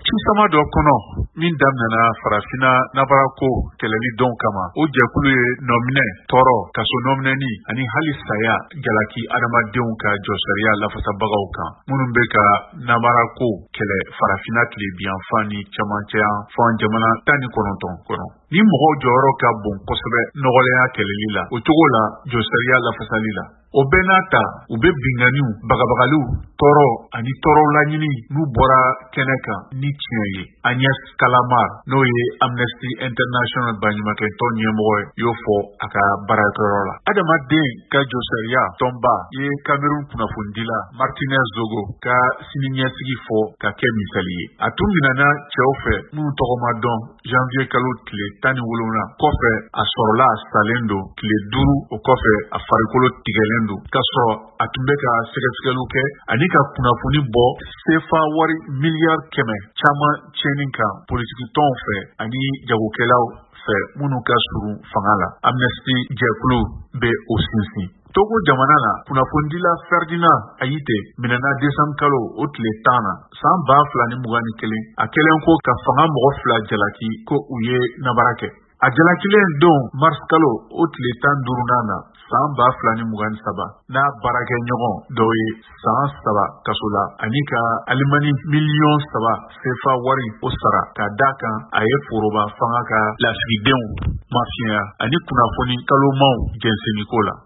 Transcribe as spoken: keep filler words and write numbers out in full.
Susama dɔ kɔnɔ min daminɛna farafina nabarako kɛlɛli dɔn kama o jɛkulu ye nɔminɛ tɔɔrɔ kaso nɔminɛni ani hali saya jalaki adamadenw ka jɔsariya lafasabagaw kan minnu bɛ ka nabarako kɛlɛ farafina tilebiyanfan ni camancɛya fan jamana tan ni kɔnɔntɔn kɔnɔ. Ni mɔgɔw jɔyɔrɔ ka bon kosɛbɛ nɔgɔlenya kɛlɛli la o cogo la jɔsariya lafasali la. O bɛɛ n'a ta u bɛ binganiw bagabagaliw tɔɔrɔ ani tɔɔrɔ laɲini n'u bɔra kɛnɛ kan ni tiɲɛ ye. Agnès Kalamar n'o ye Amnesty International baɲumankɛtɔn ɲɛmɔgɔ ye y'o fɔ a ka baarakɛyɔrɔ la. Adamaden ka jɔsariya tɔnba ye Cameroun kunnafonidila Martinez Zogo ka siniɲɛsigi fɔ ka kɛ misali ye. A tun minɛna cɛw fɛ minnu tɔgɔma dɔn janvier kalo tile tan ni wolonwula kɔfɛ a sɔrɔla a salen don tile duuru o kɔfɛ a farikolo tigɛlen don k'a sɔrɔ a tun bɛ ka sɛgɛsɛgɛliw kɛ ani ka kunnafoni bɔ sefa wari miliyari kɛmɛ caman tiɲɛni kan politikitɔnw fɛ ani jagokɛlaw fɛ minnu ka surun fanga la. Amnesty jɛkulu bɛ o sinsin. Togo jamana na kunnafonidila Ferdinand Ayite minɛna décembre kalo o tile tan na san ba fila ni mugan ni kelen a kɛlen ko ka fanga mɔgɔ fila jalaki ko u ye nabara kɛ. A jalakilen don mars kalo o tile tan duurunan na san ba fila ni mugan ni saba n'a baarakɛ ɲɔgɔn dɔw ye san saba kaso la ani ka alimani miliyɔn saba sefa wari o sara ka da kan a ye foroba fanga ka lasigidenw mafiya ani kunnafoni kalomaw jɛnseniko la.